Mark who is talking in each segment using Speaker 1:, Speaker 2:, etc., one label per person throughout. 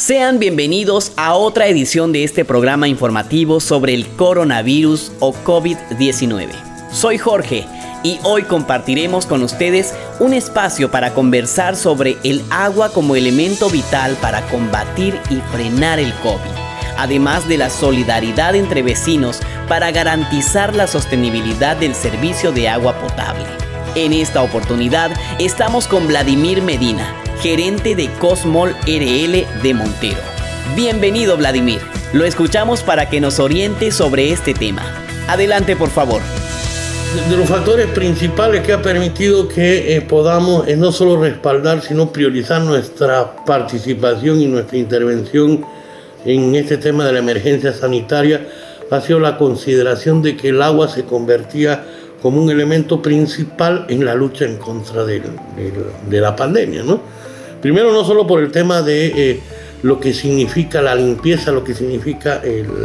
Speaker 1: Sean bienvenidos a otra edición de este programa informativo sobre el coronavirus o COVID-19. Soy Jorge y hoy compartiremos con ustedes un espacio para conversar sobre el agua como elemento vital para combatir y frenar el COVID, además de la solidaridad entre vecinos para garantizar la sostenibilidad del servicio de agua potable. En esta oportunidad estamos con Vladimir Medina, gerente de Cosmol RL de Montero. Bienvenido, Vladimir. Lo escuchamos para que nos oriente sobre este tema. Adelante, por favor.
Speaker 2: De los factores principales que ha permitido que podamos no solo respaldar, sino priorizar nuestra participación y nuestra intervención en este tema de la emergencia sanitaria ha sido la consideración de que el agua se convertía como un elemento principal en la lucha en contra de la pandemia, ¿no? Primero, no solo por el tema de lo que significa la limpieza, lo que significa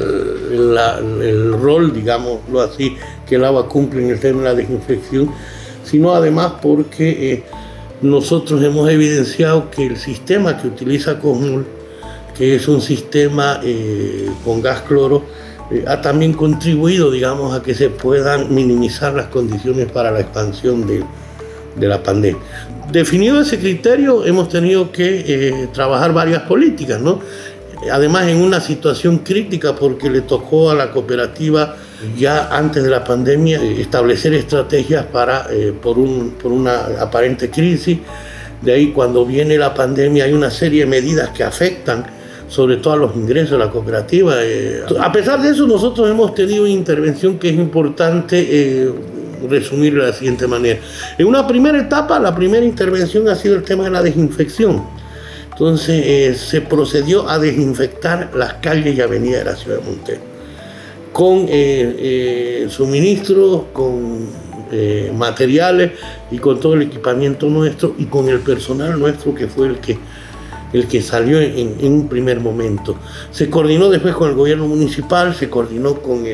Speaker 2: el rol, digámoslo así, que el agua cumple en el tema de la desinfección, sino además porque nosotros hemos evidenciado que el sistema que utiliza Cosmol, que es un sistema con gas cloro, ha también contribuido, digamos, a que se puedan minimizar las condiciones para la expansión de la pandemia. Definido ese criterio, hemos tenido que trabajar varias políticas, ¿no? Además, en una situación crítica, porque le tocó a la cooperativa ya antes de la pandemia establecer estrategias por una aparente crisis. De ahí, cuando viene la pandemia, hay una serie de medidas que afectan sobre todo a los ingresos de la cooperativa. A pesar de eso, nosotros hemos tenido una intervención que es importante resumir de la siguiente manera. En una primera etapa, la primera intervención ha sido el tema de la desinfección. Entonces, se procedió a desinfectar las calles y avenidas de la ciudad de Montero, con suministros, con materiales y con todo el equipamiento nuestro y con el personal nuestro que fue el que salió en un primer momento. Se coordinó después con el gobierno municipal, se coordinó con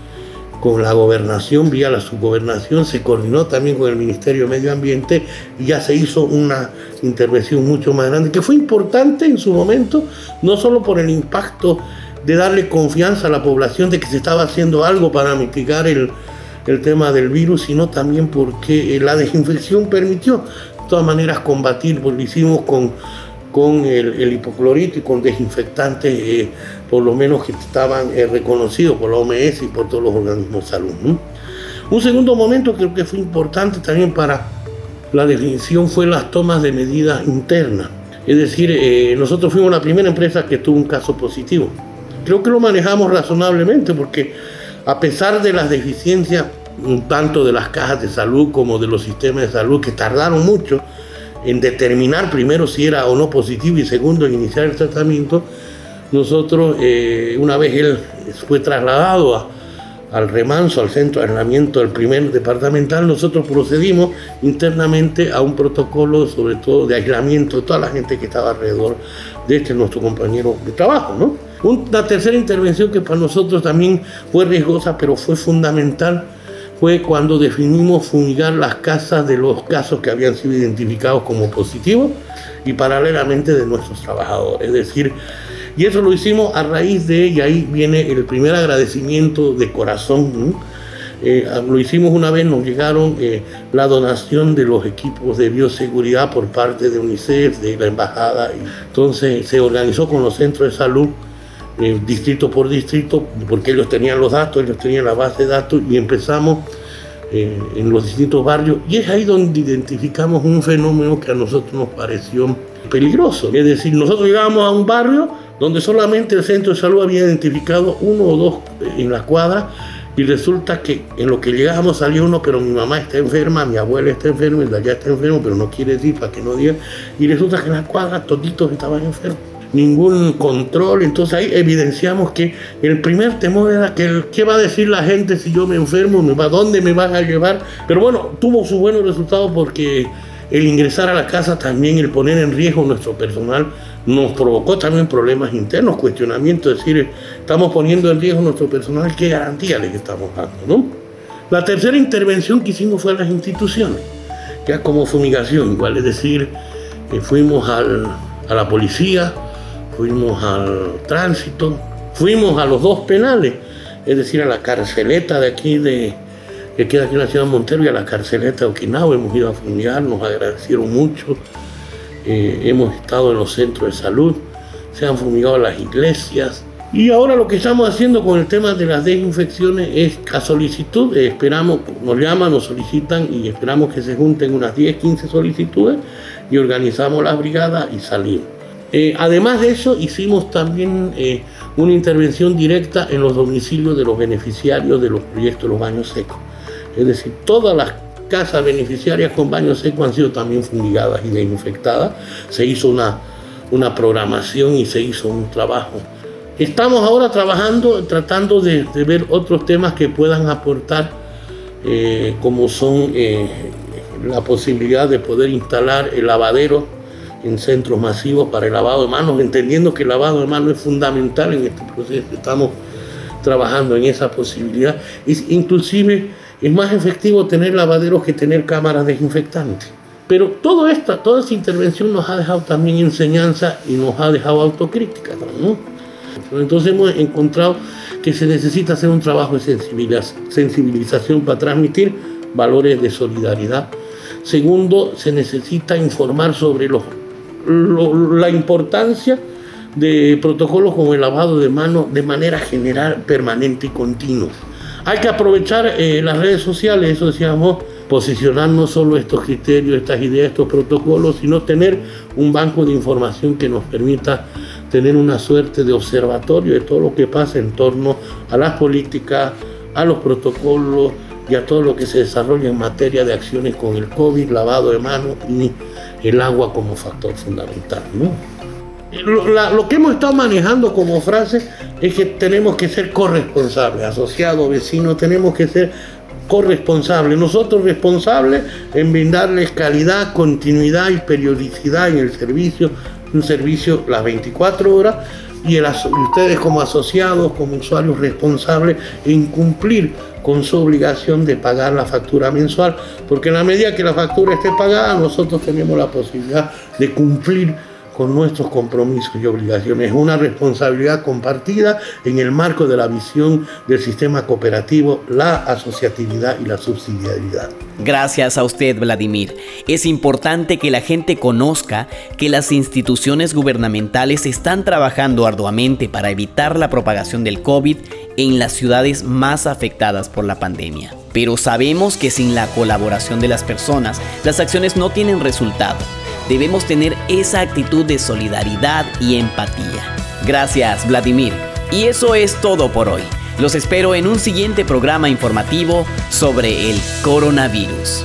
Speaker 2: la gobernación, vía la subgobernación, se coordinó también con el Ministerio de Medio Ambiente y ya se hizo una intervención mucho más grande, que fue importante en su momento, no solo por el impacto de darle confianza a la población de que se estaba haciendo algo para mitigar el tema del virus, sino también porque la desinfección permitió de todas maneras combatir, porque lo hicimos con el hipoclorito y con desinfectantes, por lo menos que estaban reconocidos por la OMS y por todos los organismos de salud, ¿no? Un segundo momento creo que fue importante también para la definición fue las tomas de medidas internas. Es decir, nosotros fuimos la primera empresa que tuvo un caso positivo. Creo que lo manejamos razonablemente porque a pesar de las deficiencias tanto de las cajas de salud como de los sistemas de salud que tardaron mucho en determinar primero si era o no positivo y segundo en iniciar el tratamiento, nosotros, una vez él fue trasladado al remanso, al centro de aislamiento del primer departamental, nosotros procedimos internamente a un protocolo, sobre todo de aislamiento de toda la gente que estaba alrededor de nuestro compañero de trabajo, ¿no? Una tercera intervención que para nosotros también fue riesgosa, pero fue fundamental, fue cuando definimos fumigar las casas de los casos que habían sido identificados como positivos y paralelamente de nuestros trabajadores. Es decir, y eso lo hicimos a raíz de, y ahí viene el primer agradecimiento de corazón, ¿no? Lo hicimos una vez, nos llegaron la donación de los equipos de bioseguridad por parte de UNICEF, de la embajada. Entonces se organizó con los centros de salud, distrito por distrito, porque ellos tenían los datos, ellos tenían la base de datos y empezamos en los distintos barrios y es ahí donde identificamos un fenómeno que a nosotros nos pareció peligroso. Es decir, nosotros llegábamos a un barrio donde solamente el centro de salud había identificado uno o dos en la cuadra y resulta que en lo que llegábamos salía uno, pero mi mamá está enferma, mi abuela está enferma, el de allá está enfermo, pero no quiere decir para que no diga, y resulta que en la cuadra toditos estaban enfermos. Ningún control, entonces ahí evidenciamos que el primer temor era que ¿qué va a decir la gente si yo me enfermo? ¿Dónde me van a llevar? Pero bueno, tuvo su buenos resultados porque el ingresar a la casa también, el poner en riesgo nuestro personal, nos provocó también problemas internos, cuestionamientos, es decir, estamos poniendo en riesgo nuestro personal, ¿qué garantía les estamos dando, no? La tercera intervención que hicimos fue a las instituciones, ya como fumigación igual, es decir, fuimos a la policía, fuimos al tránsito, fuimos a los 2 penales, es decir, a la carceleta de aquí, que queda aquí en la ciudad de Montero, y a la carceleta de Okinawa. Hemos ido a fumigar, nos agradecieron mucho. Hemos estado en los centros de salud, se han fumigado las iglesias. Y ahora lo que estamos haciendo con el tema de las desinfecciones es a solicitud. Esperamos, nos llaman, nos solicitan y esperamos que se junten unas 10, 15 solicitudes y organizamos las brigadas y salimos. Además de eso, hicimos también una intervención directa en los domicilios de los beneficiarios de los proyectos de los baños secos. Es decir, todas las casas beneficiarias con baños secos han sido también fumigadas y desinfectadas. Se hizo una programación y se hizo un trabajo. Estamos ahora trabajando, tratando de ver otros temas que puedan aportar, como son la posibilidad de poder instalar el lavadero en centros masivos para el lavado de manos, entendiendo que el lavado de manos es fundamental en este proceso. Estamos trabajando en esa posibilidad. Inclusive es más efectivo tener lavaderos que tener cámaras desinfectantes. Pero toda esta intervención nos ha dejado también enseñanza y nos ha dejado autocrítica, ¿no? Entonces hemos encontrado que se necesita hacer un trabajo de sensibilización para transmitir valores de solidaridad. Segundo, se necesita informar sobre la importancia de protocolos como el lavado de manos de manera general, permanente y continua. Hay que aprovechar las redes sociales, eso decíamos, posicionar no solo estos criterios, estas ideas, estos protocolos, sino tener un banco de información que nos permita tener una suerte de observatorio de todo lo que pasa en torno a las políticas, a los protocolos y a todo lo que se desarrolla en materia de acciones con el COVID, lavado de manos y el agua como factor fundamental, ¿no? Lo que hemos estado manejando como frase es que tenemos que ser corresponsables, asociados, vecinos, tenemos que ser corresponsables, nosotros responsables en brindarles calidad, continuidad y periodicidad en el servicio, un servicio las 24 horas, y ustedes como asociados, como usuarios responsables en cumplir con su obligación de pagar la factura mensual, porque en la medida que la factura esté pagada, nosotros tenemos la posibilidad de cumplir con nuestros compromisos y obligaciones. Es una responsabilidad compartida en el marco de la visión del sistema cooperativo, la asociatividad y la subsidiariedad.
Speaker 1: Gracias a usted, Vladimir. Es importante que la gente conozca que las instituciones gubernamentales están trabajando arduamente para evitar la propagación del COVID en las ciudades más afectadas por la pandemia. Pero sabemos que sin la colaboración de las personas, las acciones no tienen resultado. Debemos tener esa actitud de solidaridad y empatía. Gracias, Vladimir. Y eso es todo por hoy. Los espero en un siguiente programa informativo sobre el coronavirus.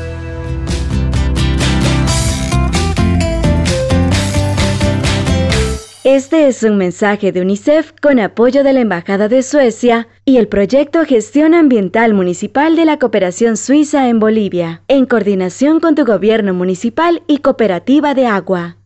Speaker 3: Este es un mensaje de UNICEF con apoyo de la Embajada de Suecia y el proyecto Gestión Ambiental Municipal de la Cooperación Suiza en Bolivia, en coordinación con tu gobierno municipal y cooperativa de agua.